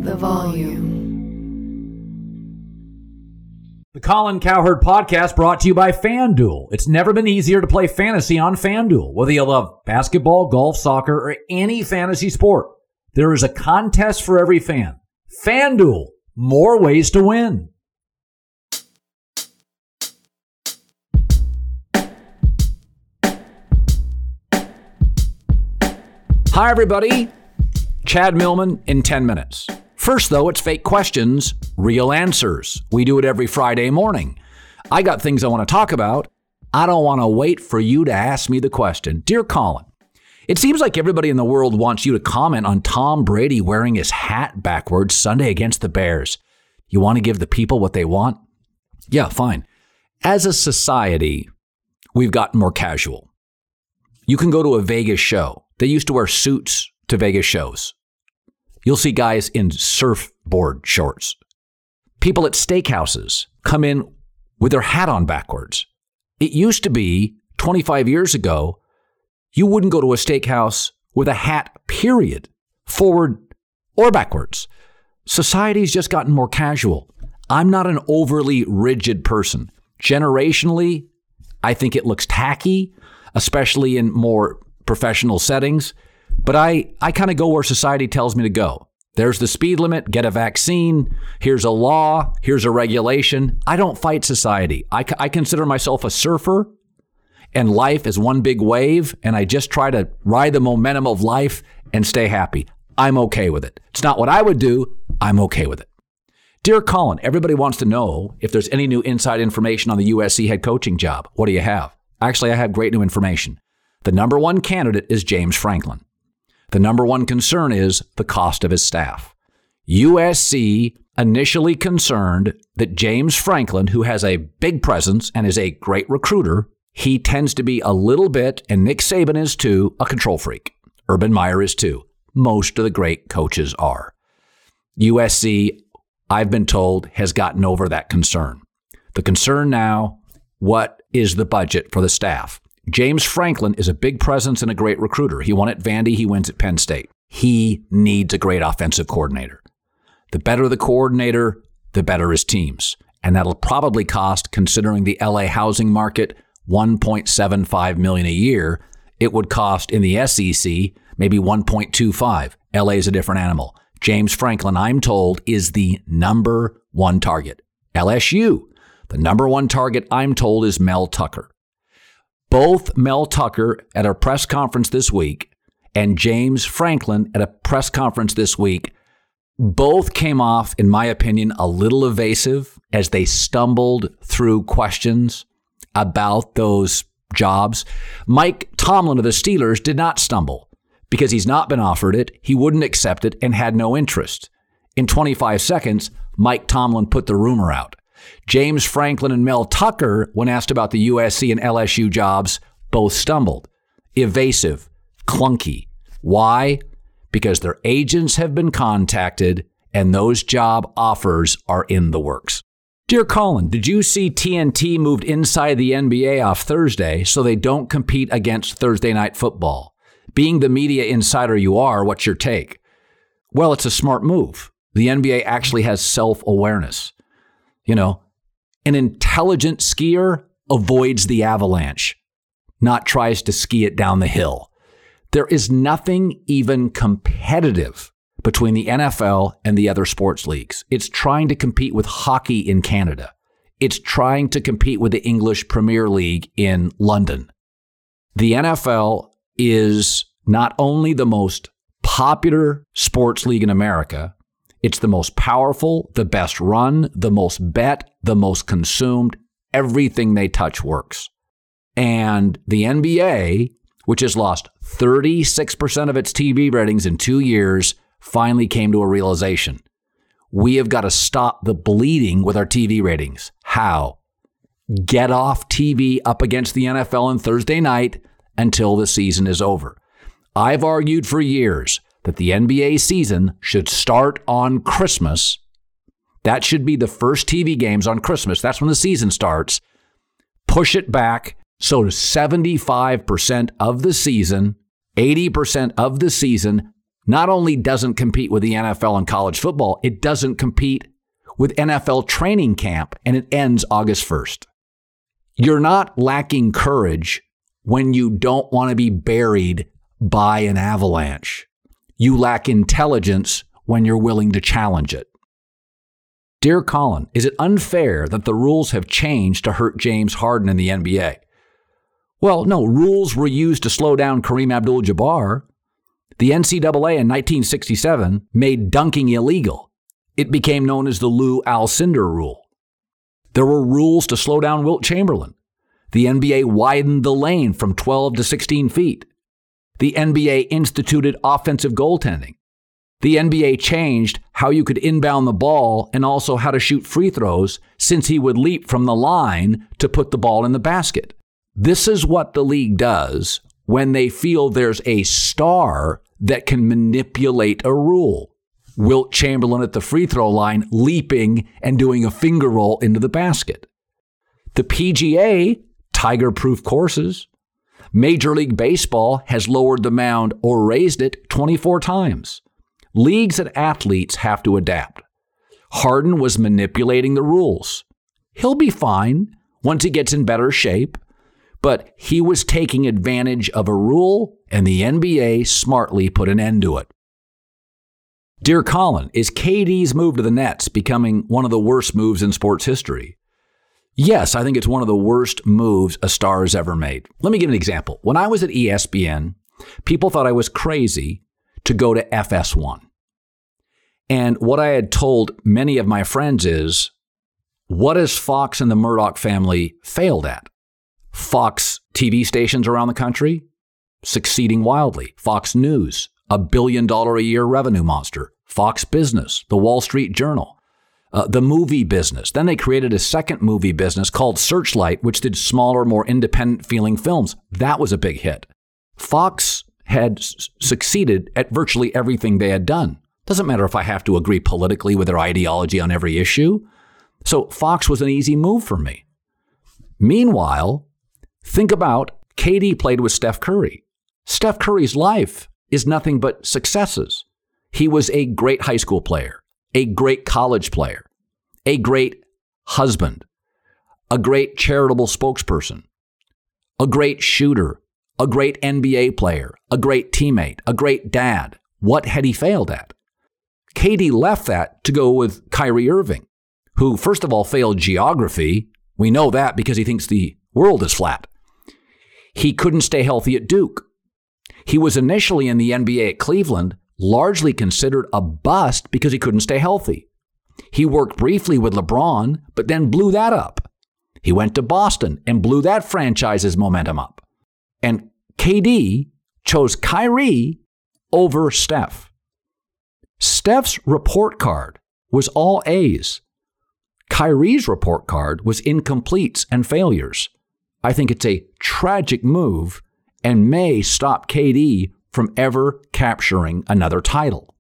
the volume. The Colin Cowherd Podcast brought to you by FanDuel. It's never been easier to play fantasy on FanDuel. Whether you love basketball, golf, soccer, or any fantasy sport, there is a contest for every fan. FanDuel, more ways to win. Hi, everybody. Chad Millman in 10 minutes. First, though, it's fake questions, real answers. We do it every Friday morning. I got things I want to talk about. I don't want to wait for you to ask me the question. Dear Colin, it seems like everybody in the world wants you to comment on Tom Brady wearing his hat backwards Sunday against the Bears. You want to give the people what they want? Yeah, fine. As a society, we've gotten more casual. You can go to a Vegas show. They used to wear suits to Vegas shows. You'll see guys in surfboard shorts. People at steakhouses come in with their hat on backwards. It used to be 25 years ago, you wouldn't go to a steakhouse with a hat, period, forward or backwards. Society's just gotten more casual. I'm not an overly rigid person. Generationally, I think it looks tacky, especially in more professional settings. But I kind of go where society tells me to go. There's the speed limit, get a vaccine, here's a law, here's a regulation. I don't fight society. I consider myself a surfer, and life is one big wave, and I just try to ride the momentum of life and stay happy. I'm okay with it. It's not what I would do. I'm okay with it. Dear Colin, everybody wants to know if there's any new inside information on the USC head coaching job. What do you have? Actually, I have great new information. The number one candidate is James Franklin. The number one concern is the cost of his staff. USC initially concerned that James Franklin, who has a big presence and is a great recruiter, he tends to be a little bit, and Nick Saban is too, a control freak. Urban Meyer is too. Most of the great coaches are. USC, I've been told, has gotten over that concern. The concern now, what is the budget for the staff? James Franklin is a big presence and a great recruiter. He won at Vandy. He wins at Penn State. He needs a great offensive coordinator. The better the coordinator, the better his teams. And that'll probably cost, considering the LA housing market, $1.75 million a year. It would cost in the SEC maybe $1.25. LA is a different animal. James Franklin, I'm told, is the number one target. LSU, the number one target, I'm told, is Mel Tucker. Both Mel Tucker at a press conference this week and James Franklin at a press conference this week both came off, in my opinion, a little evasive as they stumbled through questions about those jobs. Mike Tomlin of the Steelers did not stumble because he's not been offered it. He wouldn't accept it and had no interest. In 25 seconds, Mike Tomlin put the rumor out. James Franklin and Mel Tucker, when asked about the USC and LSU jobs, both stumbled. Evasive, clunky. Why? Because their agents have been contacted and those job offers are in the works. Dear Colin, did you see TNT moved inside the NBA off Thursday so they don't compete against Thursday Night Football? Being the media insider you are, what's your take? Well, it's a smart move. The NBA actually has self-awareness. You know, an intelligent skier avoids the avalanche, not tries to ski it down the hill. There is nothing even competitive between the NFL and the other sports leagues. It's trying to compete with hockey in Canada. It's trying to compete with the English Premier League in London. The NFL is not only the most popular sports league in America, it's the most powerful, the best run, the most bet, the most consumed. Everything they touch works. And the NBA, which has lost 36% of its TV ratings in 2 years, finally came to a realization. We have got to stop the bleeding with our TV ratings. How? Get off TV up against the NFL on Thursday night until the season is over. I've argued for years that the NBA season should start on Christmas. That should be the first TV games on Christmas. That's when the season starts. Push it back so 75% of the season, 80% of the season, not only doesn't compete with the NFL and college football, it doesn't compete with NFL training camp, and it ends August 1st. You're not lacking courage when you don't want to be buried by an avalanche. You lack intelligence when you're willing to challenge it. Dear Colin, is it unfair that the rules have changed to hurt James Harden in the NBA? Well, no, rules were used to slow down Kareem Abdul-Jabbar. The NCAA in 1967 made dunking illegal. It became known as the Lou Alcindor rule. There were rules to slow down Wilt Chamberlain. The NBA widened the lane from 12 to 16 feet. The NBA instituted offensive goaltending. The NBA changed how you could inbound the ball and also how to shoot free throws, since he would leap from the line to put the ball in the basket. This is what the league does when they feel there's a star that can manipulate a rule. Wilt Chamberlain at the free throw line leaping and doing a finger roll into the basket. The PGA, tiger-proof courses. Major League Baseball has lowered the mound or raised it 24 times. Leagues and athletes have to adapt. Harden was manipulating the rules. He'll be fine once he gets in better shape, but he was taking advantage of a rule, and the NBA smartly put an end to it. Dear Colin, is KD's move to the Nets becoming one of the worst moves in sports history? Yes, I think it's one of the worst moves a star has ever made. Let me give an example. When I was at ESPN, people thought I was crazy to go to FS1. And what I had told many of my friends is, what has Fox and the Murdoch family failed at? Fox TV stations around the country, succeeding wildly. Fox News, $1 billion a year revenue monster. Fox Business, the Wall Street Journal, the movie business. Then they created a second movie business called Searchlight, which did smaller, more independent feeling films. That was a big hit. Fox had succeeded at virtually everything they had done. Doesn't matter if I have to agree politically with their ideology on every issue. So Fox was an easy move for me. Meanwhile, think about KD played with Steph Curry. Steph Curry's life is nothing but successes. He was a great high school player, a great college player, a great husband, a great charitable spokesperson, a great shooter, a great NBA player, a great teammate, a great dad. What had he failed at? KD left that to go with Kyrie Irving, who, first of all, failed geography. We know that because he thinks the world is flat. He couldn't stay healthy at Duke. He was initially in the NBA at Cleveland, largely considered a bust because he couldn't stay healthy. He worked briefly with LeBron, but then blew that up. He went to Boston and blew that franchise's momentum up. And KD chose Kyrie over Steph. Steph's report card was all A's. Kyrie's report card was incompletes and failures. I think it's a tragic move and may stop KD from ever capturing another title.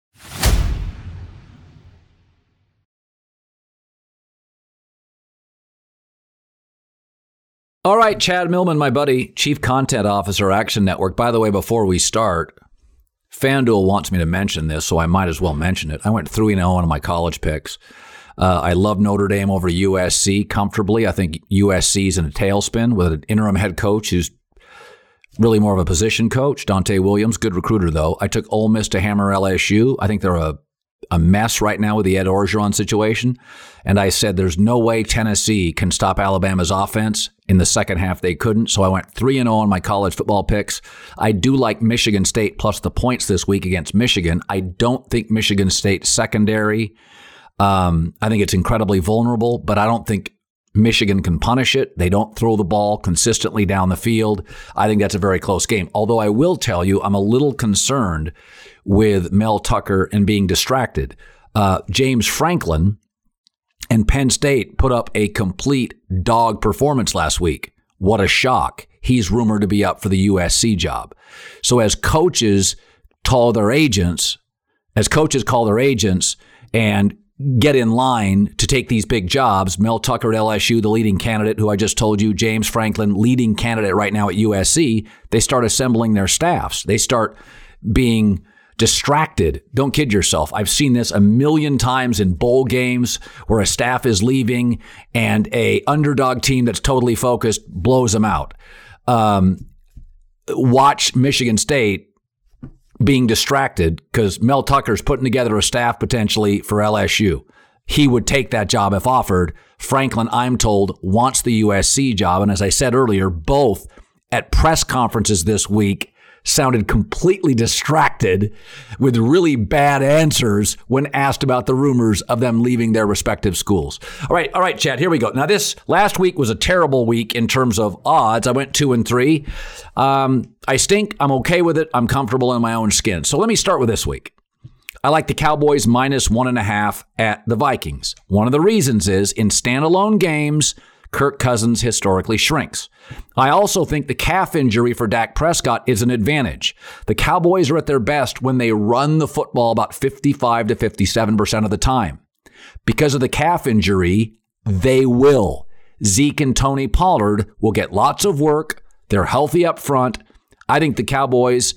All right, Chad Millman, my buddy, Chief Content Officer, Action Network. By the way, before we start, FanDuel wants me to mention this, so I might as well mention it. I went 3-0 on my college picks. I love Notre Dame over USC comfortably. I think USC's in a tailspin with an interim head coach who's really more of a position coach, Dante Williams, good recruiter, though. I took Ole Miss to hammer LSU. I think they're a mess right now with the Ed Orgeron situation. And I said there's no way Tennessee can stop Alabama's offense. In the second half, they couldn't. So I went 3-0 on my college football picks. I do like Michigan State plus the points this week against Michigan. I don't think Michigan State's secondary. I think it's incredibly vulnerable, but I don't think Michigan can punish it. They don't throw the ball consistently down the field. I think that's a very close game. Although I will tell you, I'm a little concerned with Mel Tucker and being distracted. James Franklin and Penn State put up a complete dog performance last week. What a shock. He's rumored to be up for the USC job. So as coaches call their agents and get in line to take these big jobs, Mel Tucker at LSU, the leading candidate, who I just told you, James Franklin, leading candidate right now at USC, they start assembling their staffs. They start being distracted. Don't kid yourself. I've seen this a million times in bowl games where a staff is leaving and a underdog team that's totally focused blows them out. Watch Michigan State being distracted because Mel Tucker's putting together a staff potentially for LSU. He would take that job if offered. Franklin, I'm told, wants the USC job. And as I said earlier, both at press conferences this week sounded completely distracted with really bad answers when asked about the rumors of them leaving their respective schools. All right, Chad, here we go. Now, this last week was a terrible week in terms of odds. I went 2-3. I stink. I'm okay with it. I'm comfortable in my own skin. So let me start with this week. I like the Cowboys -1.5 at the Vikings. One of the reasons is in standalone games, Kirk Cousins historically shrinks. I also think the calf injury for Dak Prescott is an advantage. The Cowboys are at their best when they run the football about 55 to 57% of the time. Because of the calf injury, they will. Zeke and Tony Pollard will get lots of work. They're healthy up front. I think the Cowboys,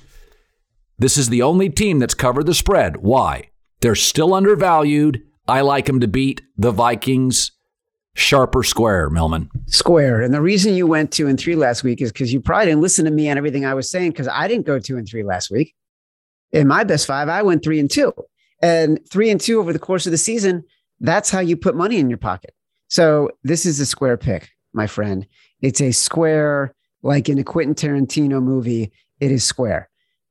this is the only team that's covered the spread. Why? They're still undervalued. I like them to beat the Vikings. Sharp or square, Millman? Square. And the reason you went 2-3 last week is because you probably didn't listen to me on everything I was saying, because I didn't go 2-3 last week. In my best five, I went 3-2. And 3-2 over the course of the season, that's how you put money in your pocket. So this is a square pick, my friend. It's a square, like in a Quentin Tarantino movie, it is square.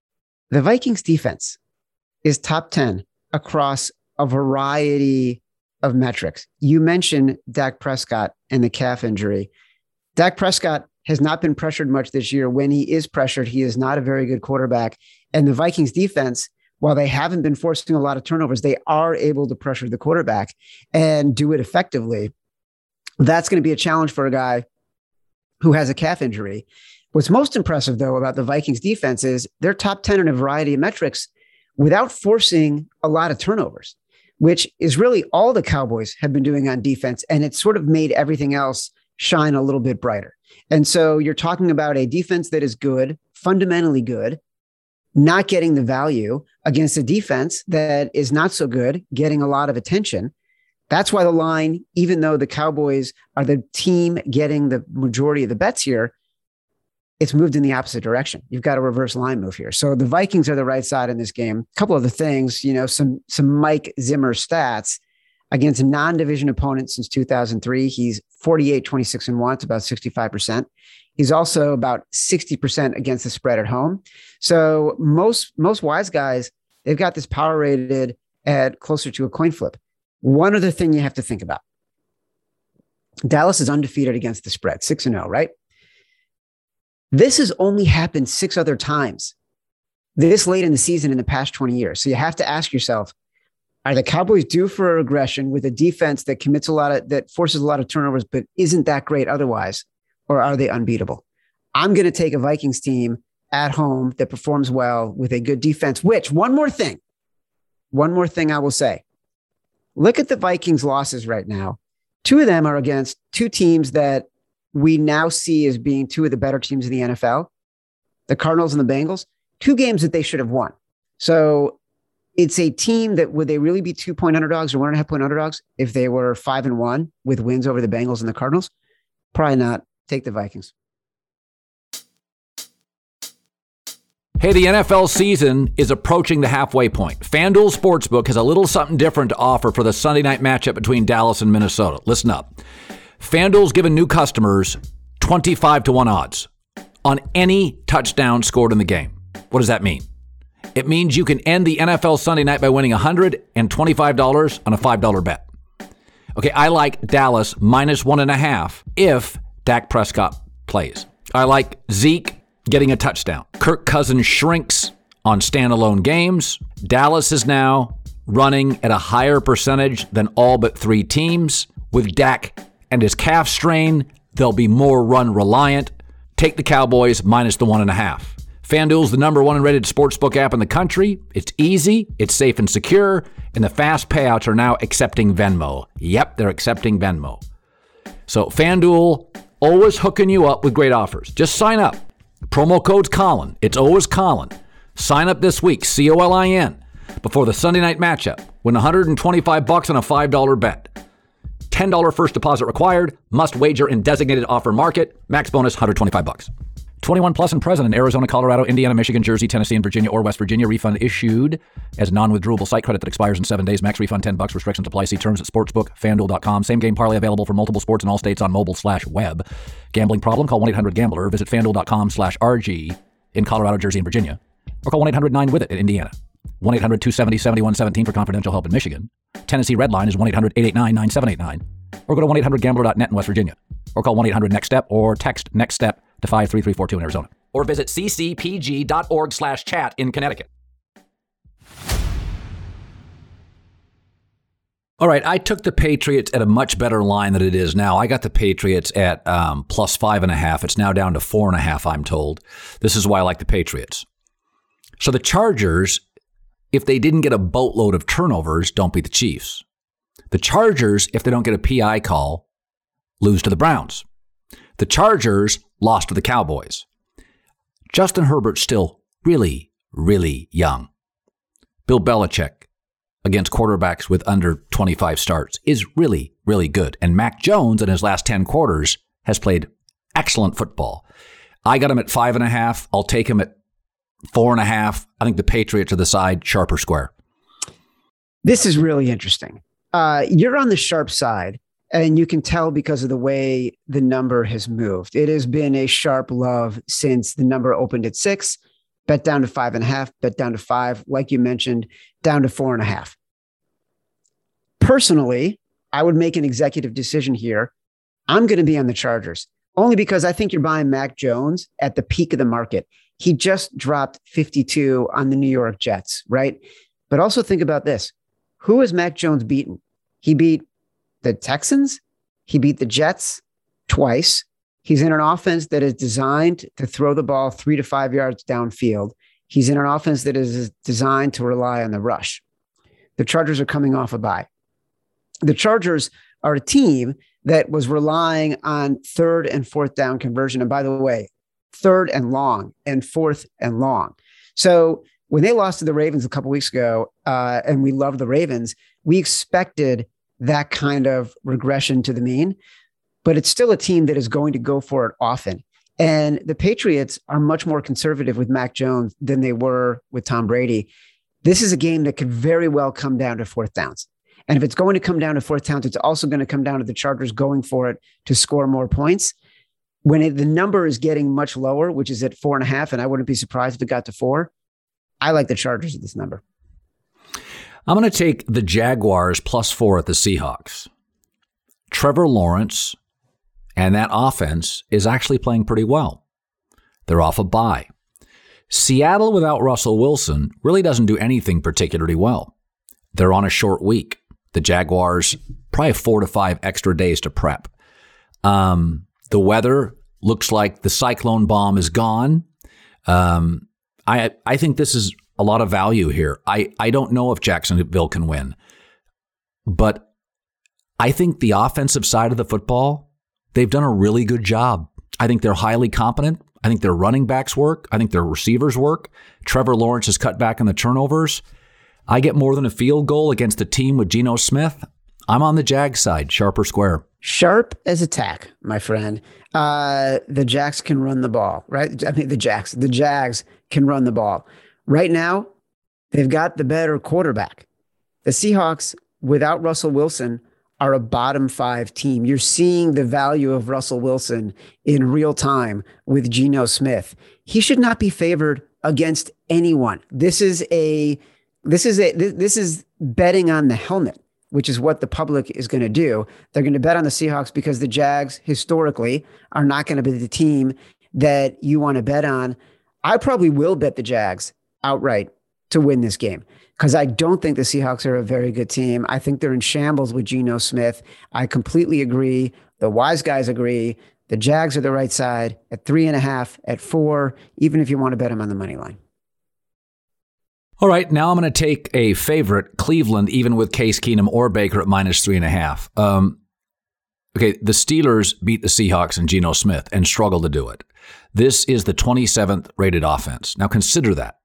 The Vikings defense is top 10 across a variety of metrics. You mentioned Dak Prescott and the calf injury. Dak Prescott has not been pressured much this year. When he is pressured, he is not a very good quarterback. And the Vikings defense, while they haven't been forcing a lot of turnovers, they are able to pressure the quarterback and do it effectively. That's going to be a challenge for a guy who has a calf injury. What's most impressive, though, about the Vikings defense is they're top 10 in a variety of metrics without forcing a lot of turnovers, which is really all the Cowboys have been doing on defense. And it's sort of made everything else shine a little bit brighter. And so you're talking about a defense that is good, fundamentally good, not getting the value against a defense that is not so good, getting a lot of attention. That's why the line, even though the Cowboys are the team getting the majority of the bets here, it's moved in the opposite direction. You've got a reverse line move here. So the Vikings are the right side in this game. A couple of the things, some Mike Zimmer stats against non-division opponents since 2003. He's 48, 26-1. It's about 65%. He's also about 60% against the spread at home. So most wise guys, they've got this power rated at closer to a coin flip. One other thing you have to think about. Dallas is undefeated against the spread, 6-0, right? This has only happened 6 other times this late in the season in the past 20 years. So you have to ask yourself, are the Cowboys due for a regression with a defense that that forces a lot of turnovers, but isn't that great otherwise? Or are they unbeatable? I'm going to take a Vikings team at home that performs well with a good defense, which one more thing I will say, look at the Vikings losses right now. 2 of them are against 2 teams that we now see as being 2 of the better teams in the NFL, the Cardinals and the Bengals, 2 games that they should have won. So it's a team that, would they really be 2-point underdogs or 1.5-point underdogs if they were 5-1 with wins over the Bengals and the Cardinals? Probably not. Take the Vikings. Hey, the NFL season is approaching the halfway point. FanDuel Sportsbook has a little something different to offer for the Sunday night matchup between Dallas and Minnesota. Listen up. FanDuel's given new customers 25-1 odds on any touchdown scored in the game. What does that mean? It means you can end the NFL Sunday night by winning $125 on a $5 bet. Okay, I like Dallas -1.5 if Dak Prescott plays. I like Zeke getting a touchdown. Kirk Cousins shrinks on standalone games. Dallas is now running at a higher percentage than all but 3 teams. With Dak and his calf strain, they'll be more run reliant. Take the Cowboys -1.5. FanDuel's the #1 rated sportsbook app in the country. It's easy, it's safe and secure, and the fast payouts are now accepting Venmo. Yep, they're accepting Venmo. So FanDuel, always hooking you up with great offers. Just sign up. Promo code's Colin. It's always Colin. Sign up this week, COLIN, before the Sunday night matchup. Win $125 on a $5 bet. $10 first deposit required. Must wager in designated offer market. Max bonus $125. 21 plus and present in Arizona, Colorado, Indiana, Michigan, Jersey, Tennessee, and Virginia or West Virginia. Refund issued as non-withdrawable site credit that expires in 7 days. Max refund $10. Restrictions apply. See terms at sportsbook.fanduel.com. Same game parlay available for multiple sports in all states on mobile/web. Gambling problem? Call 1-800-GAMBLER. Visit fanduel.com/RG in Colorado, Jersey, and Virginia. Or call 1-800-9-WITH-IT in Indiana. 1-800-270-7117 for confidential help in Michigan. Tennessee Red Line is 1-800-889-9789. Or go to 1-800-GAMBLER.net in West Virginia. Or call 1-800-NEXT-STEP or text NEXT-STEP to 53342 in Arizona. Or visit ccpg.org/chat in Connecticut. All right, I took the Patriots at a much better line than it is now. I got the Patriots at plus 5.5. It's now down to 4.5, I'm told. This is why I like the Patriots. So the Chargers, if they didn't get a boatload of turnovers, don't beat the Chiefs. The Chargers, if they don't get a PI call, lose to the Browns. The Chargers lost to the Cowboys. Justin Herbert's still really, really young. Bill Belichick against quarterbacks with under 25 starts is really, really good. And Mac Jones in his last 10 quarters has played excellent football. I got him at 5.5. I'll take him at 4.5. I think the Patriots are the side, sharp or square. This is really interesting. You're on the sharp side, and you can tell because of the way the number has moved. It has been a sharp love since the number opened at 6, bet down to 5.5, bet down to 5, like you mentioned, down to 4.5. Personally, I would make an executive decision here. I'm going to be on the Chargers, only because I think you're buying Mac Jones at the peak of the market. He just dropped 52 on the New York Jets, right? But also think about this. Who has Mac Jones beaten? He beat the Texans. He beat the Jets twice. He's in an offense that is designed to throw the ball 3 to 5 yards downfield. He's in an offense that is designed to rely on the rush. The Chargers are coming off a bye. The Chargers are a team that was relying on 3rd and 4th down conversion. And by the way, 3rd and long and 4th and long. So when they lost to the Ravens a couple weeks ago, and we love the Ravens, we expected that kind of regression to the mean, but it's still a team that is going to go for it often. And the Patriots are much more conservative with Mac Jones than they were with Tom Brady. This is a game that could very well come down to 4th downs. And if it's going to come down to 4th downs, it's also going to come down to the Chargers going for it to score more points. When the number is getting much lower, which is at 4.5, and I wouldn't be surprised if it got to 4, I like the Chargers at this number. I'm going to take the Jaguars plus 4 at the Seahawks. Trevor Lawrence and that offense is actually playing pretty well. They're off a bye. Seattle without Russell Wilson really doesn't do anything particularly well. They're on a short week. The Jaguars probably have 4 to 5 extra days to prep. The weather looks like the cyclone bomb is gone. I think this is a lot of value here. I don't know if Jacksonville can win, but I think the offensive side of the football, they've done a really good job. I think they're highly competent. I think their running backs work. I think their receivers work. Trevor Lawrence has cut back on the turnovers. I get more than a field goal against a team with Geno Smith. I'm on the Jags side, sharp or square. Sharp as a tack, my friend. The Jags can run the ball, right? I mean, the Jags can run the ball. Right now, they've got the better quarterback. The Seahawks, without Russell Wilson, are a bottom 5 team. You're seeing the value of Russell Wilson in real time with Geno Smith. He should not be favored against anyone. This is betting on the helmet, which is what the public is going to do. They're going to bet on the Seahawks because the Jags historically are not going to be the team that you want to bet on. I probably will bet the Jags outright to win this game because I don't think the Seahawks are a very good team. I think they're in shambles with Geno Smith. I completely agree. The wise guys agree. The Jags are the right side at 3.5, at 4, even if you want to bet them on the money line. All right, now I'm going to take a favorite, Cleveland, even with Case Keenum or Baker at minus 3.5. Okay, the Steelers beat the Seahawks and Geno Smith and struggled to do it. This is the 27th rated offense. Now consider that.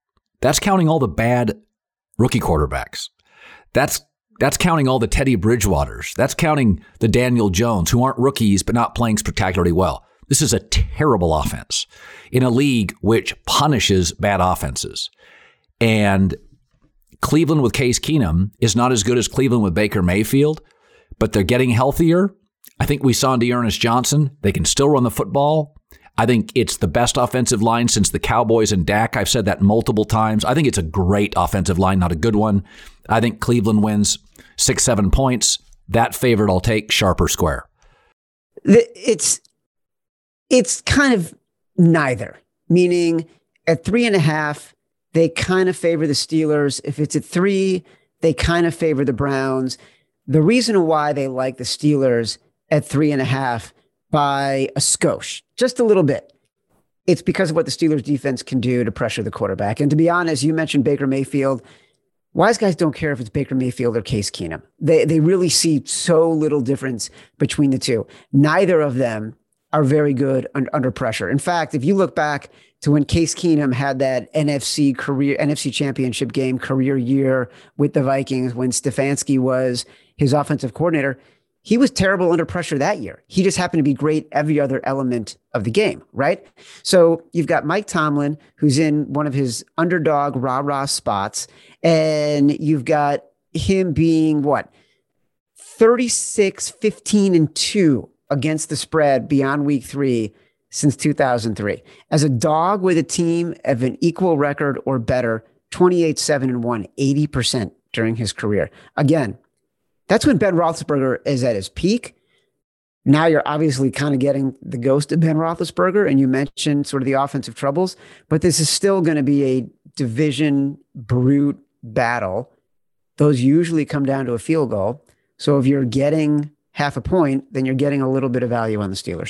That's counting all the bad rookie quarterbacks. That's counting all the Teddy Bridgewaters. That's counting the Daniel Jones, who aren't rookies but not playing spectacularly well. This is a terrible offense in a league which punishes bad offenses. And Cleveland with Case Keenum is not as good as Cleveland with Baker Mayfield, but they're getting healthier. I think we saw in Dearness Johnson, they can still run the football. I think it's the best offensive line since the Cowboys and Dak. I've said that multiple times. I think it's a great offensive line, not a good one. I think Cleveland wins 6-7 points. That favorite I'll take, sharp or square. It's kind of neither, meaning at 3.5, they kind of favor the Steelers. If it's at 3, they kind of favor the Browns. The reason why they like the Steelers at 3.5 by a skosh, just a little bit, it's because of what the Steelers defense can do to pressure the quarterback. And to be honest, you mentioned Baker Mayfield. Wise guys don't care if it's Baker Mayfield or Case Keenum. They really see so little difference between the two. Neither of them are very good under pressure. In fact, if you look back to when Case Keenum had that NFC championship game career year with the Vikings, when Stefanski was his offensive coordinator, he was terrible under pressure that year. He just happened to be great every other element of the game, right? So you've got Mike Tomlin, who's in one of his underdog rah-rah spots, and you've got him being, 36-15-2 against the spread beyond week 3 since 2003. As a dog with a team of an equal record or better, 28-7-1, 80% during his career. Again, that's when Ben Roethlisberger is at his peak. Now you're obviously kind of getting the ghost of Ben Roethlisberger, and you mentioned sort of the offensive troubles, but this is still going to be a division brute battle. Those usually come down to a field goal. So if you're getting half a point, then you're getting a little bit of value on the Steelers.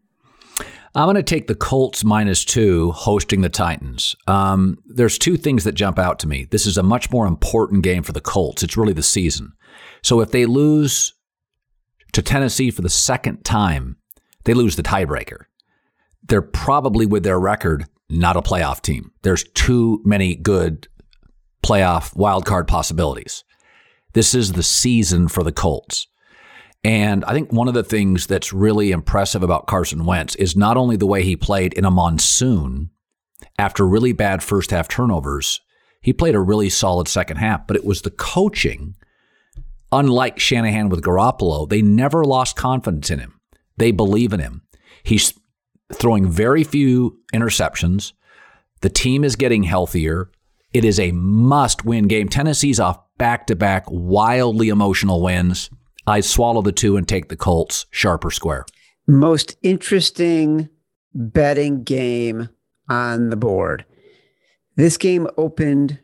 I'm going to take the Colts -2 hosting the Titans. There's two things that jump out to me. This is a much more important game for the Colts. It's really the season. So if they lose to Tennessee for the second time, they lose the tiebreaker. They're probably, with their record, not a playoff team. There's too many good playoff wildcard possibilities. This is the season for the Colts. And I think one of the things that's really impressive about Carson Wentz is not only the way he played in a monsoon after really bad first half turnovers, he played a really solid second half, but it was the coaching. Unlike Shanahan with Garoppolo, they never lost confidence in him. They believe in him. He's throwing very few interceptions. The team is getting healthier. It is a must-win game. Tennessee's off back-to-back wildly emotional wins. I swallow the 2 and take the Colts, sharp or square. Most interesting betting game on the board. This game opened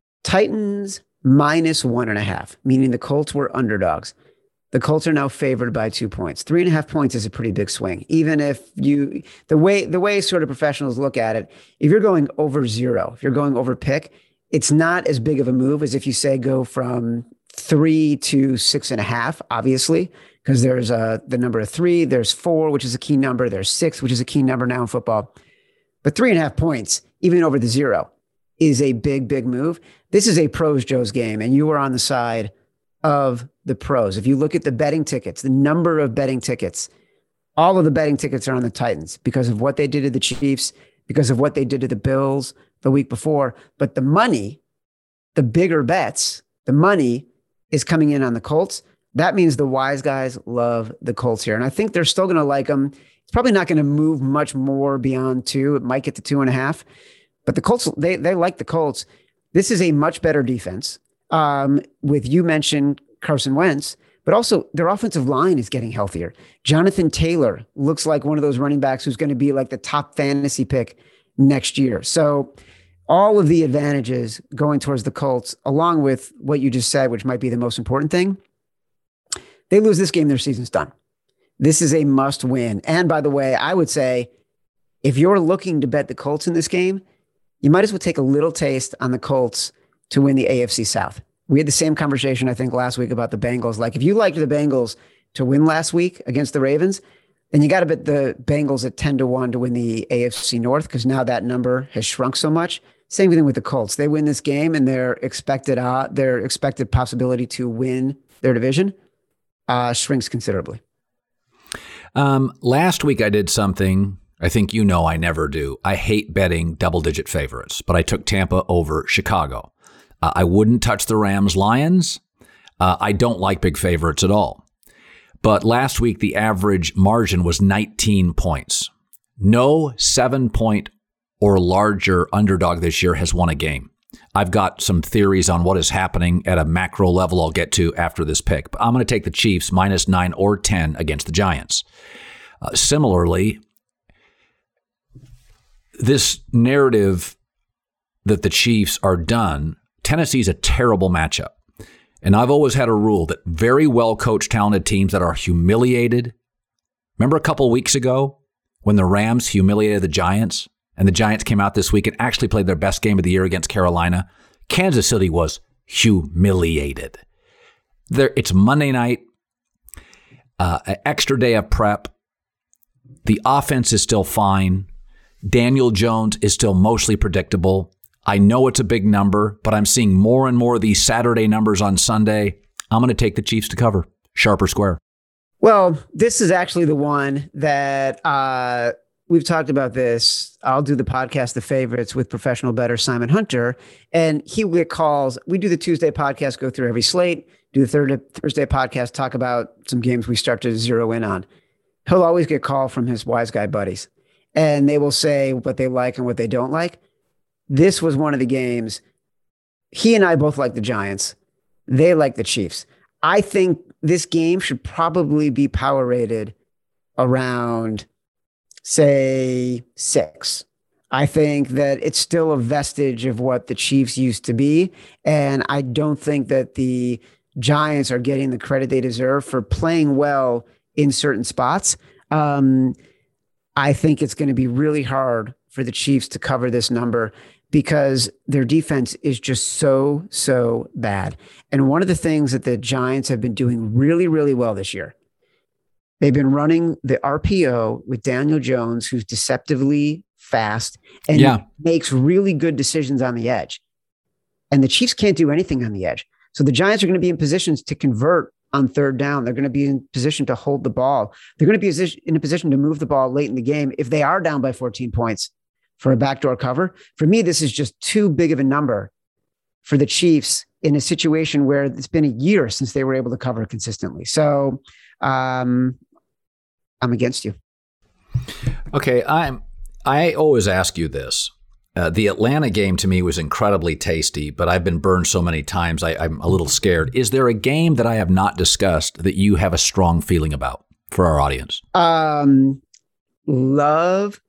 Titans -1.5, meaning the Colts were underdogs. The Colts are now favored by 2 points. 3.5 points is a pretty big swing. Even if the way sort of professionals look at it, if you're going over 0, if you're going over pick, it's not as big of a move as if you say go from 3 to 6.5, obviously, because there's the number of 3, there's 4, which is a key number, there's 6, which is a key number now in football. But 3.5 points, even over the 0, is a big, big move. This is a pros Joe's game, and you are on the side of the pros. If you look at the betting tickets, the number of betting tickets, all of the betting tickets are on the Titans because of what they did to the Chiefs, because of what they did to the Bills the week before. But the money, the bigger bets, the money is coming in on the Colts. That means the wise guys love the Colts here. And I think they're still going to like them. It's probably not going to move much more beyond 2. It might get to 2.5. But the Colts, they like the Colts. This is a much better defense. With, you mentioned Carson Wentz, but also their offensive line is getting healthier. Jonathan Taylor looks like one of those running backs who's going to be like the top fantasy pick next year. So all of the advantages going towards the Colts, along with what you just said, which might be the most important thing. They lose this game, their season's done. This is a must win. And by the way, I would say if you're looking to bet the Colts in this game, you might as well take a little taste on the Colts to win the AFC South. We had the same conversation, I think, last week about the Bengals. Like, if you liked the Bengals to win last week against the Ravens, then you got to bet the Bengals at 10-1 to win the AFC North, because now that number has shrunk so much. Same thing with the Colts. They win this game, and their expected possibility to win their division shrinks considerably. Last week I did something I think I never do. I hate betting double-digit favorites, but I took Tampa over Chicago. I wouldn't touch the Rams-Lions. I don't like big favorites at all. But last week, the average margin was 19 points. No 7-point or larger underdog this year has won a game. I've got some theories on what is happening at a macro level I'll get to after this pick. But I'm going to take the Chiefs -9 or 10 against the Giants. Similarly, this narrative that the Chiefs are done, Tennessee's a terrible matchup. And I've always had a rule that very well-coached, talented teams that are humiliated. Remember a couple weeks ago when the Rams humiliated the Giants and the Giants came out this week and actually played their best game of the year against Carolina? Kansas City was humiliated. It's Monday night, an extra day of prep. The offense is still fine. Daniel Jones is still mostly predictable. I know it's a big number, but I'm seeing more and more of these Saturday numbers on Sunday. I'm going to take the Chiefs to cover, sharp or square. Well, this is actually the one that we've talked about this. I'll do the podcast, The Favorites, with professional bettor Simon Hunter, and he will get calls. We do the Tuesday podcast, go through every slate, do the Thursday podcast, talk about some games we start to zero in on. He'll always get called from his wise guy buddies, and they will say what they like and what they don't like. This was one of the games. He and I both like the Giants. They like the Chiefs. I think this game should probably be power rated around, say, 6. I think that it's still a vestige of what the Chiefs used to be. And I don't think that the Giants are getting the credit they deserve for playing well in certain spots. I think it's going to be really hard for the Chiefs to cover this number because their defense is just so bad. And one of the things that the Giants have been doing really, really well this year, they've been running the RPO with Daniel Jones, who's deceptively fast and makes really good decisions on the edge. And the Chiefs can't do anything on the edge. So the Giants are going to be in positions to convert on third down. They're going to be in position to hold the ball. They're going to be in a position to move the ball late in the game if they are down by 14 points for a backdoor cover. For me, this is just too big of a number for the Chiefs in a situation where it's been a year since they were able to cover consistently. So I'm against you. Okay, I always ask you this. The Atlanta game to me was incredibly tasty, but I've been burned so many times, I'm a little scared. Is there a game that I have not discussed that you have a strong feeling about for our audience? Love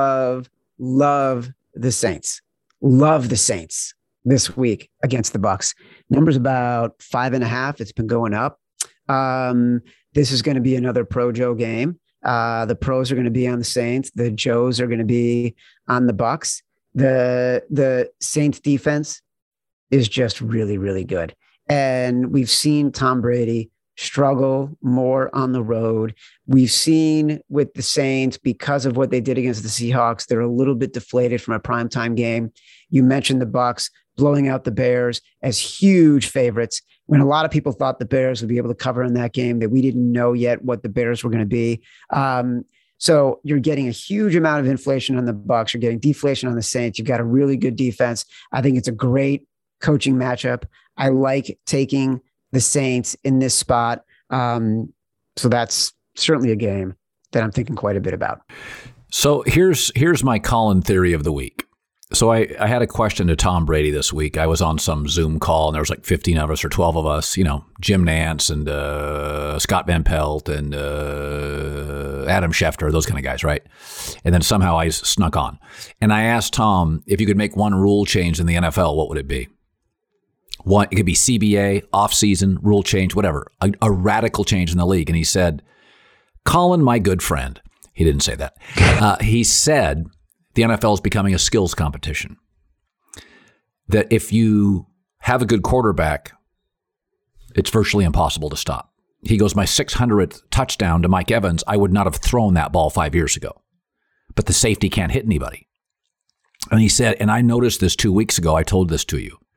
the Saints. Love the Saints this week against the Bucs. Number's about 5.5. It's been going up. This is going to be another Pro Joe game. The pros are going to be on the Saints. The Joes are going to be on the Bucs. The Saints defense is just really, really good. And we've seen Tom Brady struggle more on the road. We've seen with the Saints, because of what they did against the Seahawks, they're a little bit deflated from a primetime game. You mentioned the Bucs blowing out the Bears as huge favorites when a lot of people thought the Bears would be able to cover in that game, that we didn't know yet what the Bears were going to be. So you're getting a huge amount of inflation on the Bucs. You're getting deflation on the Saints. You've got a really good defense. I think it's a great coaching matchup. I like taking the Saints in this spot. So that's certainly a game that I'm thinking quite a bit about. So here's my Colin theory of the week. So I had a question to Tom Brady this week. I was on some Zoom call and there was like 15 of us or 12 of us, Jim Nantz and Scott Van Pelt and Adam Schefter, those kind of guys, right? And then somehow I snuck on. And I asked Tom, if you could make one rule change in the NFL, what would it be? It could be CBA, off-season, rule change, whatever, a radical change in the league. And he said, Colin, my good friend, he didn't say that. He said, the NFL is becoming a skills competition. That if you have a good quarterback, it's virtually impossible to stop. He goes, my 600th touchdown to Mike Evans, I would not have thrown that ball 5 years ago. But the safety can't hit anybody. And he said, and I noticed this 2 weeks ago, I told this to you.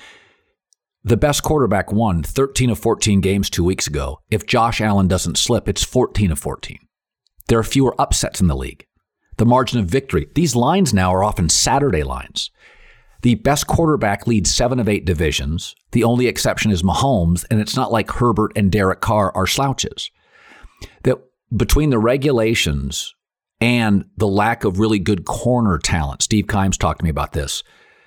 The best quarterback won 13 of 14 games 2 weeks ago. If Josh Allen doesn't slip, it's 14 of 14. There are fewer upsets in the league. The margin of victory, these lines now are often Saturday lines. The best quarterback leads 7 of 8 divisions. The only exception is Mahomes, and it's not like Herbert and Derek Carr are slouches. That between the regulations and the lack of really good corner talent, Steve Kimes talked to me about this,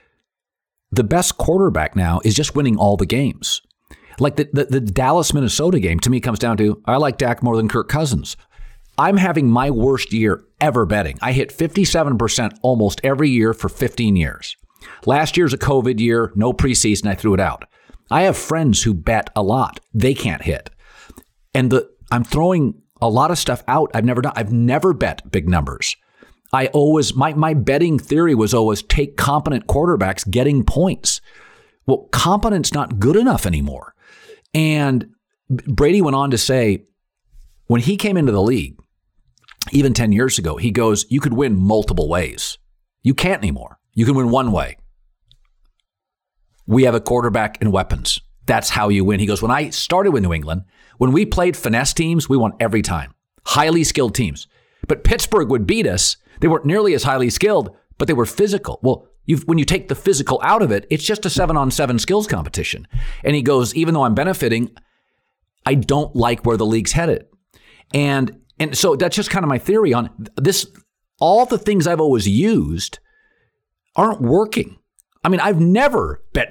the best quarterback now is just winning all the games. Like the Dallas-Minnesota game, to me, comes down to, I like Dak more than Kirk Cousins. I'm having my worst year ever betting. I hit 57% almost every year for 15 years. Last year's a COVID year, no preseason, I threw it out. I have friends who bet a lot. They can't hit. And I'm throwing a lot of stuff out I've never done. I've never bet big numbers. I always, my betting theory was always take competent quarterbacks getting points. Well, competent's not good enough anymore. And Brady went on to say, when he came into the league, even 10 years ago, he goes, you could win multiple ways. You can't anymore. You can win one way. We have a quarterback and weapons. That's how you win. He goes, when I started with New England, when we played finesse teams, we won every time. Highly skilled teams. But Pittsburgh would beat us. They weren't nearly as highly skilled, but they were physical. Well, when you take the physical out of it, it's just a 7-on-7 skills competition. And he goes, even though I'm benefiting, I don't like where the league's headed. And so that's just kind of my theory on this. All the things I've always used aren't working. I mean, I've never bet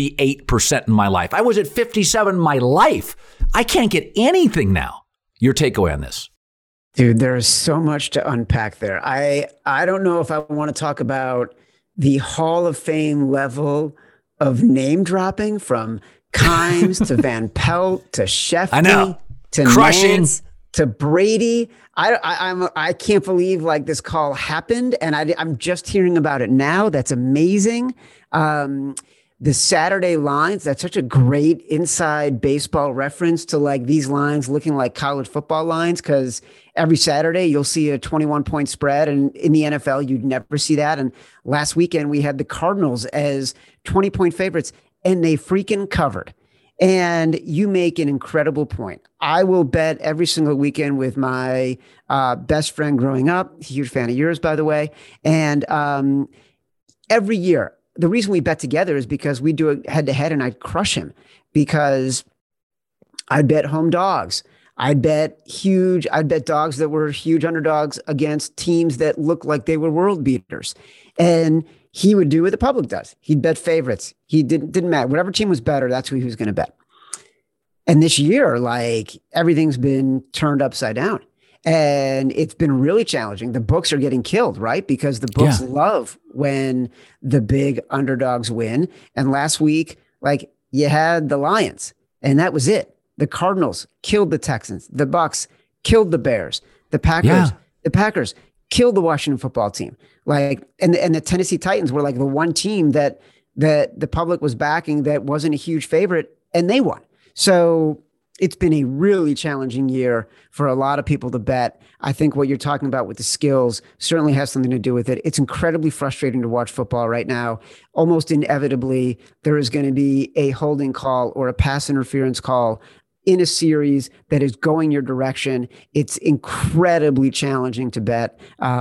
38% in my life. I was at 57 in my life. I can't get anything now. Your takeaway on this? Dude, there's so much to unpack there. I don't know if I want to talk about the Hall of Fame level of name dropping from Kimes to Van Pelt to Shefty to crushing Nance to Brady. I can't believe like this call happened, and I'm just hearing about it now. That's amazing. The Saturday lines, that's such a great inside baseball reference to like these lines looking like college football lines, because every Saturday you'll see a 21-point spread, and in the NFL you'd never see that. And last weekend we had the Cardinals as 20-point favorites, and they freaking covered. And you make an incredible point. I will bet every single weekend with my best friend growing up. He's a huge fan of yours, by the way. And every year, the reason we bet together is because we do it head to head, and I'd crush him because I'd bet home dogs. I'd bet dogs that were huge underdogs against teams that looked like they were world beaters. And he would do what the public does. He'd bet favorites. He didn't matter. Whatever team was better, that's who he was going to bet. And this year, like, everything's been turned upside down. And it's been really challenging. The books are getting killed, right? Because the books love when the big underdogs win. And last week, like, you had the Lions, and that was it. The Cardinals killed the Texans. The Bucks killed the Bears. The Packers killed the Washington football team. Like, and the Tennessee Titans were like the one team that the public was backing that wasn't a huge favorite, and they won. So it's been a really challenging year for a lot of people to bet. I think what you're talking about with the skills certainly has something to do with it. It's incredibly frustrating to watch football right now. Almost inevitably, there is going to be a holding call or a pass interference call in a series that is going your direction. It's incredibly challenging to bet.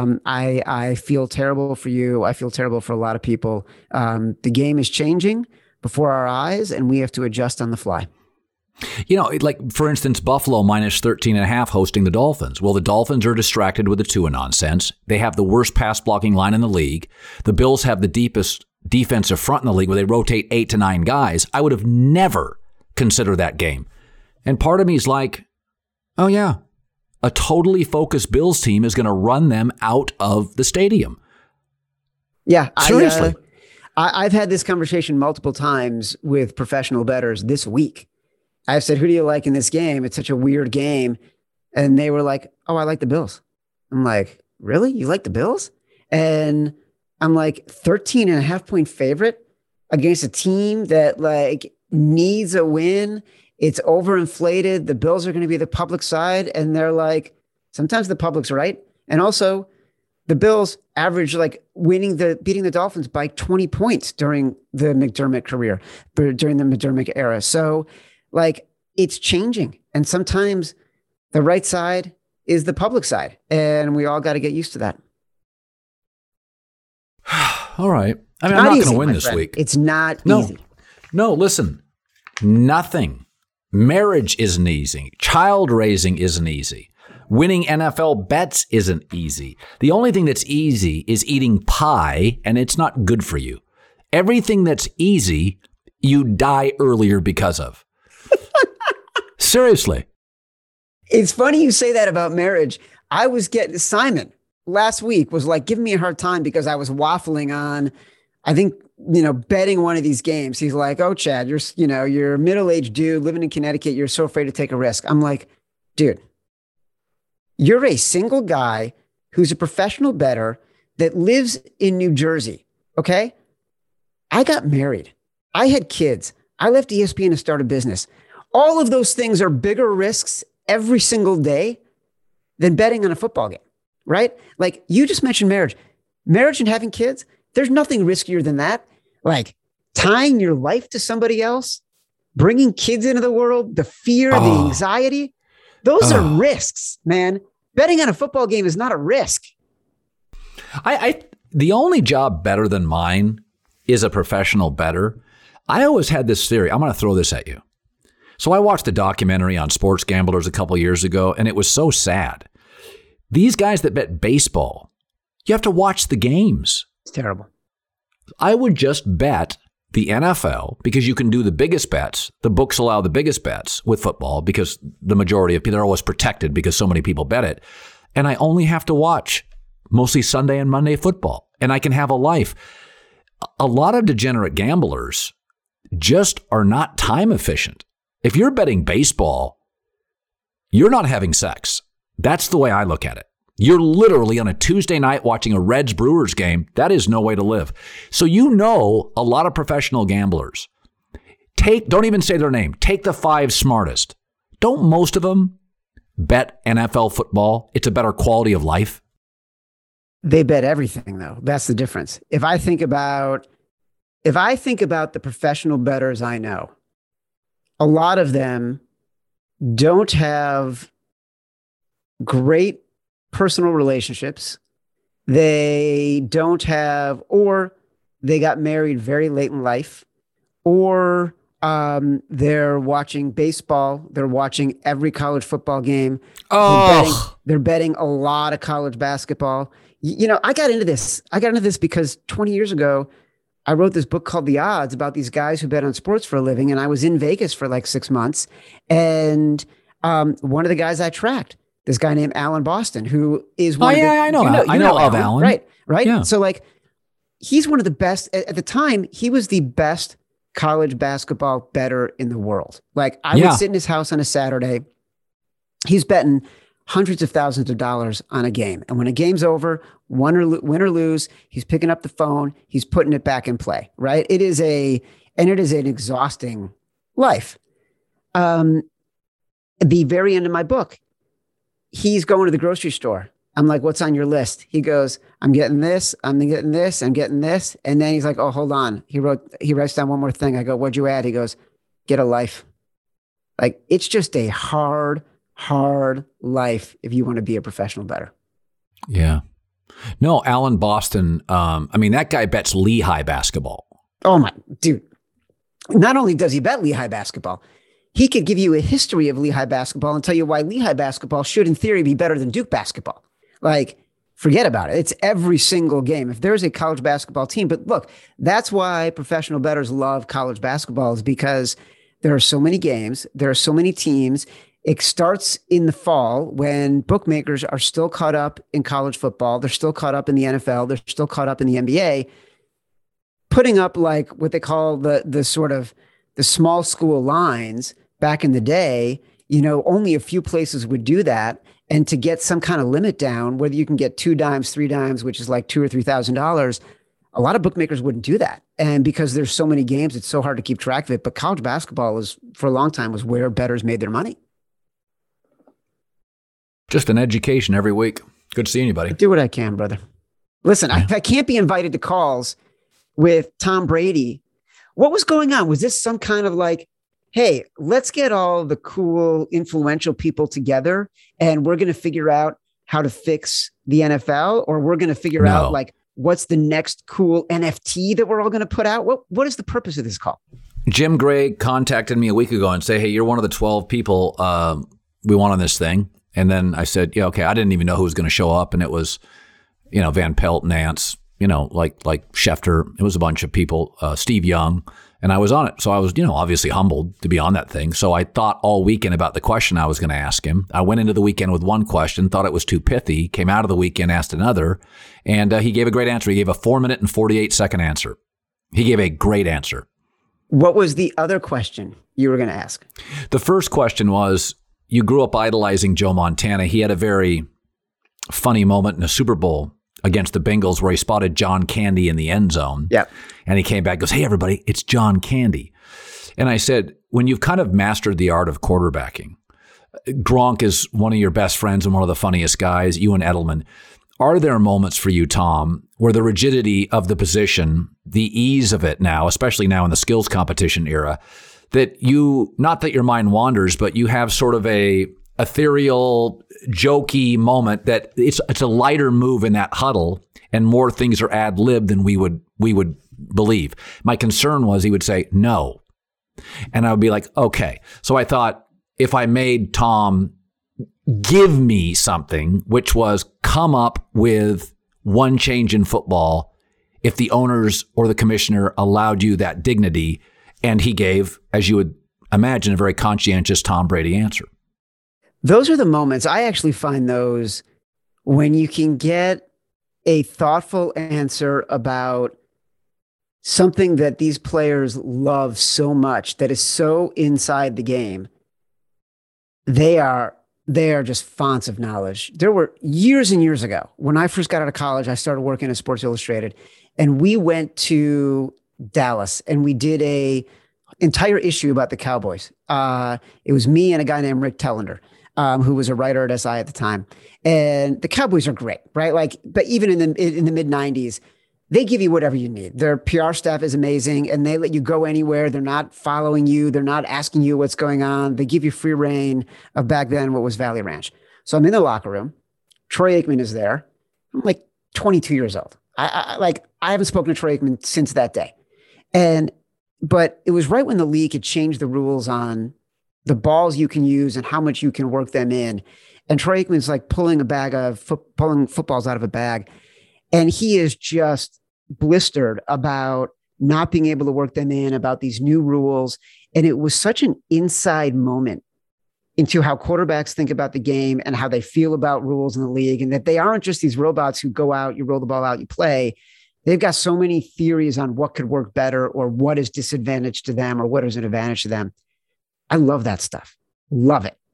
I feel terrible for you. I feel terrible for a lot of people. The game is changing before our eyes, and we have to adjust on the fly. You know, like, for instance, Buffalo minus 13.5 hosting the Dolphins. Well, the Dolphins are distracted with the Tua nonsense. They have the worst pass blocking line in the league. The Bills have the deepest defensive front in the league where they rotate 8 to 9 guys. I would have never considered that game. And part of me is like, oh, yeah, a totally focused Bills team is going to run them out of the stadium. Yeah. Seriously. I've had this conversation multiple times with professional bettors this week. I've said, who do you like in this game? It's such a weird game. And they were like, oh, I like the Bills. I'm like, really? You like the Bills? And I'm like, 13.5-point favorite against a team that like needs a win. It's overinflated. The Bills are going to be the public side. And they're like, sometimes the public's right. And also, The Bills averaged like beating the Dolphins by 20 points during the McDermott career, during the McDermott era. So like it's changing. And sometimes the right side is the public side. And we all got to get used to that. All right. I mean, I'm not going to win this week. It's not easy. No, listen, nothing. Marriage isn't easy. Child raising isn't easy. Winning NFL bets isn't easy. The only thing that's easy is eating pie, and it's not good for you. Everything that's easy, you die earlier because of. Seriously. It's funny you say that about marriage. I was getting Simon last week was like giving me a hard time because I was waffling on, I think, betting one of these games. He's like, "Oh, Chad, you're a middle-aged dude living in Connecticut. You're so afraid to take a risk." I'm like, dude, you're a single guy who's a professional bettor that lives in New Jersey. Okay. I got married. I had kids. I left ESPN to start a business. All of those things are bigger risks every single day than betting on a football game, right? Like you just mentioned marriage and having kids. There's nothing riskier than that. Like tying your life to somebody else, bringing kids into the world, the fear, the anxiety. Those are risks, man. Betting on a football game is not a risk. The only job better than mine is a professional bettor. I always had this theory. I'm going to throw this at you. So I watched a documentary on sports gamblers a couple of years ago, and it was so sad. These guys that bet baseball, you have to watch the games. It's terrible. I would just bet the NFL because you can do the biggest bets. The books allow the biggest bets with football because the majority of people are always protected because so many people bet it. And I only have to watch mostly Sunday and Monday football, and I can have a life. A lot of degenerate gamblers just are not time efficient. If you're betting baseball, you're not having sex. That's the way I look at it. You're literally on a Tuesday night watching a Reds-Brewers game. That is no way to live. So a lot of professional gamblers. Don't even say their name. Take the 5 smartest. Don't most of them bet NFL football? It's a better quality of life. They bet everything, though. That's the difference. If I think about the professional bettors I know, a lot of them don't have great personal relationships. They don't have, or they got married very late in life, or they're watching baseball. They're watching every college football game. They're betting a lot of college basketball. I got into this because 20 years ago, I wrote this book called The Odds about these guys who bet on sports for a living. And I was in Vegas for like 6 months. And one of the guys I tracked, this guy named Alan Boston, who is one I know of Alan. Right. Yeah. So like, he's one of the best at the time. He was the best college basketball bettor in the world. Like I would sit in his house on a Saturday. He's betting hundreds of thousands of dollars on a game. And when a game's over, win or lose, he's picking up the phone, he's putting it back in play, right? It is an exhausting life. At the very end of my book, he's going to the grocery store. I'm like, "What's on your list?" He goes, "I'm getting this, I'm getting this, I'm getting this." And then he's like, "Oh, hold on." He writes down one more thing. I go, "What'd you add?" He goes, "Get a life." Like, it's just a hard life if you want to be a professional bettor. Yeah. No, Alan Boston, that guy bets Lehigh basketball. Oh my, dude. Not only does he bet Lehigh basketball, he could give you a history of Lehigh basketball and tell you why Lehigh basketball should, in theory, be better than Duke basketball. Like, forget about it. It's every single game. If there's a college basketball team, but look, that's why professional bettors love college basketball, is because there are so many games, there are so many teams. It starts in the fall when bookmakers are still caught up in college football. They're still caught up in the NFL. They're still caught up in the NBA, putting up like what they call the sort of the small school lines. Back in the day, only a few places would do that. And to get some kind of limit down, whether you can get 2 dimes, 3 dimes, which is like $2,000 or $3,000, a lot of bookmakers wouldn't do that. And because there's so many games, it's so hard to keep track of it. But college basketball for a long time was where bettors made their money. Just an education every week. Good seeing you, buddy. I do what I can, brother. Listen, I can't be invited to calls with Tom Brady. What was going on? Was this some kind of like, hey, let's get all the cool, influential people together and we're going to figure out how to fix the NFL, or we're going to figure out like what's the next cool NFT that we're all going to put out? What is the purpose of this call? Jim Gray contacted me a week ago and said, hey, you're one of the 12 people we want on this thing. And then I said, yeah, okay. I didn't even know who was going to show up. And it was, Van Pelt, Nance, like Schefter. It was a bunch of people, Steve Young, and I was on it. So I was, obviously humbled to be on that thing. So I thought all weekend about the question I was going to ask him. I went into the weekend with one question, thought it was too pithy, came out of the weekend, asked another, and he gave a great answer. He gave a 4-minute and 48-second answer. He gave a great answer. What was the other question you were going to ask? The first question was, you grew up idolizing Joe Montana. He had a very funny moment in a Super Bowl against the Bengals where he spotted John Candy in the end zone. Yep. And he came back and goes, hey, everybody, it's John Candy. And I said, when you've kind of mastered the art of quarterbacking, Gronk is one of your best friends and one of the funniest guys, you and Edelman. Are there moments for you, Tom, where the rigidity of the position, the ease of it now, especially now in the skills competition era, that you, not that your mind wanders, but you have sort of a ethereal, jokey moment that it's a lighter move in that huddle and more things are ad-lib than we would believe. My concern was he would say no. And I would be like, okay. So I thought if I made Tom give me something, which was come up with one change in football if the owners or the commissioner allowed you that dignity, and he gave, as you would imagine, a very conscientious Tom Brady answer. Those are the moments. I actually find those when you can get a thoughtful answer about something that these players love so much, that is so inside the game. They are just fonts of knowledge. There were years and years ago when I first got out of college, I started working at Sports Illustrated, and we went to Dallas and we did a entire issue about the Cowboys. It was me and a guy named Rick Tellender, who was a writer at SI at the time. And the Cowboys are great, right? Like, but even in the mid 90s, they give you whatever you need. Their PR staff is amazing and they let you go anywhere. They're not following you. They're not asking you what's going on. They give you free reign of back then what was Valley Ranch. So I'm in the locker room. Troy Aikman is there. I'm like 22 years old. I haven't spoken to Troy Aikman since that day. But it was right when the league had changed the rules on the balls you can use and how much you can work them in. And Troy Aikman's like pulling footballs out of a bag. And he is just blistered about not being able to work them in, about these new rules. And it was such an inside moment into how quarterbacks think about the game and how they feel about rules in the league, and that they aren't just these robots who go out, you roll the ball out, you play. They've got so many theories on what could work better or what is disadvantage to them or what is an advantage to them. I love that stuff. Love it.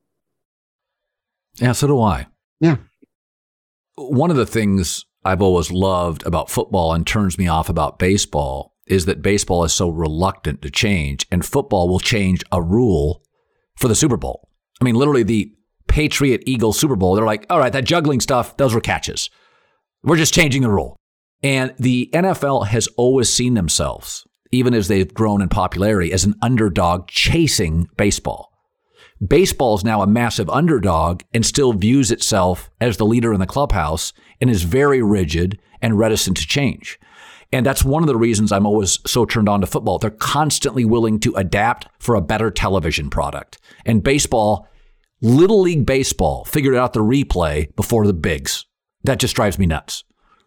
Yeah, so do I. Yeah. One of the things I've always loved about football and turns me off about baseball is that baseball is so reluctant to change, and football will change a rule for the Super Bowl. I mean, literally the Patriot-Eagle Super Bowl, they're like, all right, that juggling stuff, those were catches. We're just changing the rule. And the NFL has always seen themselves, even as they've grown in popularity, as an underdog chasing baseball. Baseball is now a massive underdog and still views itself as the leader in the clubhouse and is very rigid and reticent to change. And that's one of the reasons I'm always so turned on to football. They're constantly willing to adapt for a better television product. And baseball, Little League Baseball, figured out the replay before the bigs. That just drives me nuts.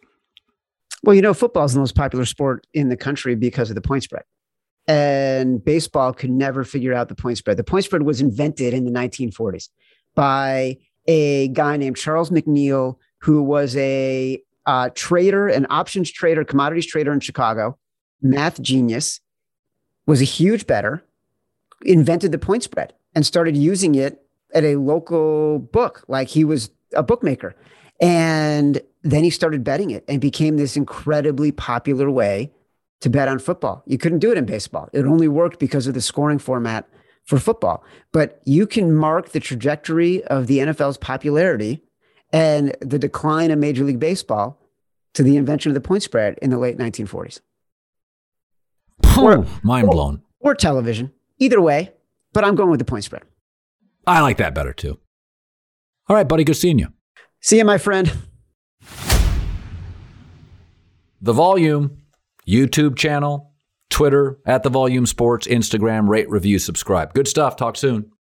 Well, football is the most popular sport in the country because of the point spread. And baseball could never figure out the point spread. The point spread was invented in the 1940s by a guy named Charles McNeil, who was a trader, an options trader, commodities trader in Chicago, math genius, was a huge bettor, invented the point spread and started using it at a local book. Like he was a bookmaker. And then he started betting it and became this incredibly popular way to bet on football. You couldn't do it in baseball. It only worked because of the scoring format for football. But you can mark the trajectory of the NFL's popularity and the decline of Major League Baseball to the invention of the point spread in the late 1940s. Mind blown. Or television. Either way, but I'm going with the point spread. I like that better too. All right, buddy. Good seeing you. See you, my friend. The Volume YouTube channel, Twitter, at The Volume Sports, Instagram, rate, review, subscribe. Good stuff. Talk soon.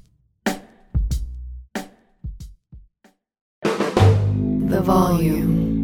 The Volume.